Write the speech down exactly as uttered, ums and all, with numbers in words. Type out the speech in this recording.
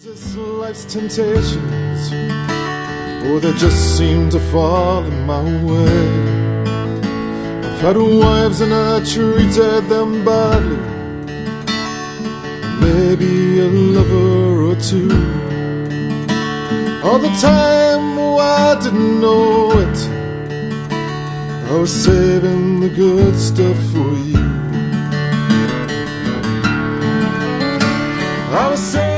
This life's temptations, oh, they just seem to fall in my way. I've had wives and I treated them badly, maybe a lover or two. All the time, oh, I didn't know it, I was saving the good stuff for you. I was saving